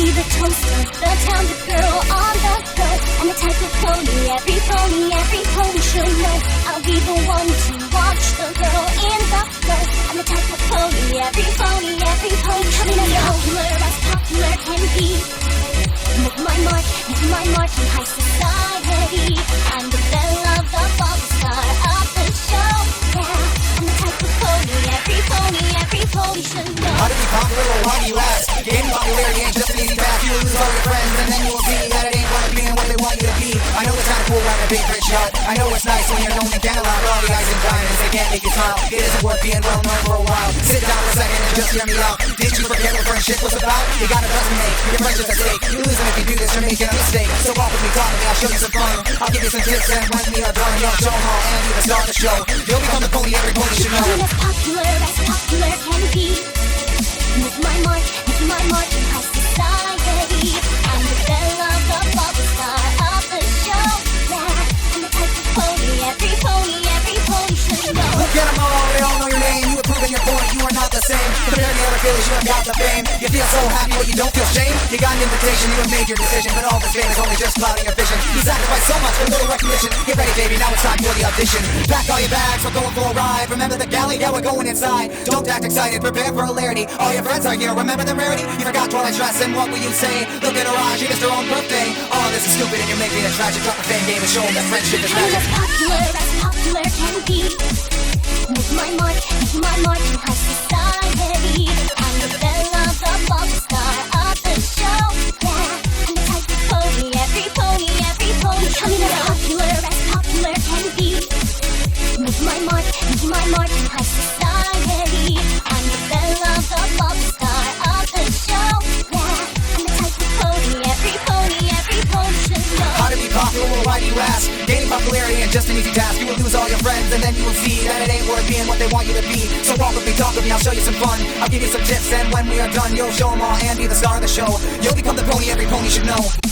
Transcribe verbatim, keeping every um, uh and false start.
be the toaster, the talented girl on the go. I'm the type of pony, every pony, every pony should know. I'll be the one to watch the girl in the flow. I'm the type of pony, every pony, every pony should know. Popular as popular can be. Make my mark, make my mark in high society. I'm the belle of the ball, the star of the show. Yeah, I'm the type of pony, every pony, every pony should know. How to be popular or why do you ask? Gaining popularity ain't just an easy task. You lose all your friends and then you will see that it ain't what it being what they want you to be. I know it's kinda cool having a big rich yacht. I know it's nice when you're known in Canada. All the guys and diamonds, they can't make you smile. It isn't worth being well known for a while. Sit down for a second and just hear me out. Did you forget what friendship was about? You got a trust me, your friendship's at stake. You're losing if you do this, you're making a mistake. So walk with me, talk with me, I'll show you some fun. I'll give you some tips and when we are done, you'll show them all and be the star of the show. You'll become the pony every pony should know. I'm as popular as popular can be. Make my mark, make my mark in high society. I'm the belle of the ball, the star of the show. Yeah, I'm the type of pony, every pony, every pony should know. Look at them all, they all know your name. You have proven your point, you are not the same. Compared to other Phillies, you have got the fame. You feel so happy, but you don't feel shame. You got an invitation, you have made your decision. But all this fame is only just clouding your vision. You sacrificed so much for little recognition. Get ready, baby, now it's time for the audition. Pack all your bags, we're going for a ride. Remember the galley? Yeah, we're going inside. Don't act excited, prepare for hilarity. All your friends are here, remember the rarity. You forgot Twilight dress and what will you say? Look at her eyes, she missed her own birthday. Oh, this is stupid and you're making it tragic. Drop a fan game and show them that friendship is I'm magic. as popular as popular can be. Make my mark, make my mark in high society. I'm the belle of the ball, the star of the show. Yeah, I'm the type of pony, every pony, every pony. I'm as popular as popular can be. Make my mark, make my mark in high society. I'm the belle of the ball, the star of the show. Yeah, I'm the type of pony, every pony, every pony should know. How to be popular, well, why do you ask? Gaining popularity ain't just an easy task. You will lose all your friends and then you will see that it ain't worth being what they want you to be. So walk with me, talk with me, I'll show you some fun. I'll give you some tips and when we are done, you'll show them all and be the star of the show. You'll become the pony every pony should know.